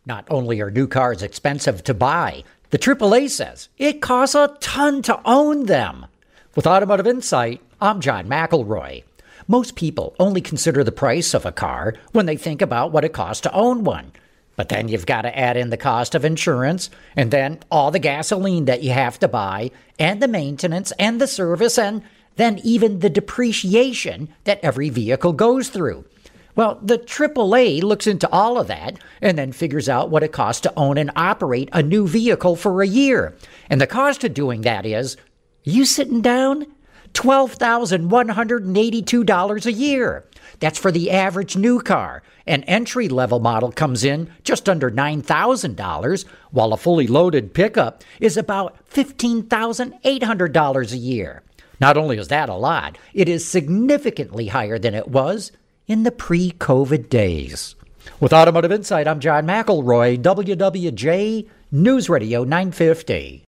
Not only are new cars expensive to buy, the AAA says it costs a ton to own them. With Automotive Insight, I'm John McElroy. Most people only consider the price of a car when they think about what it costs to own one. But then you've got to add in the cost of insurance, and then all the gasoline that you have to buy, and the maintenance, and the service, and then even the depreciation that every vehicle goes through. Well, the AAA looks into all of that and then figures out what it costs to own and operate a new vehicle for a year. And the cost of doing that is, you sitting down? $12,182 a year. That's for the average new car. An entry-level model comes in just under $9,000, while a fully loaded pickup is about $15,800 a year. Not only is that a lot, it is significantly higher than it was in the pre-COVID days. With Automotive Insight, I'm John McElroy, WWJ News Radio 950.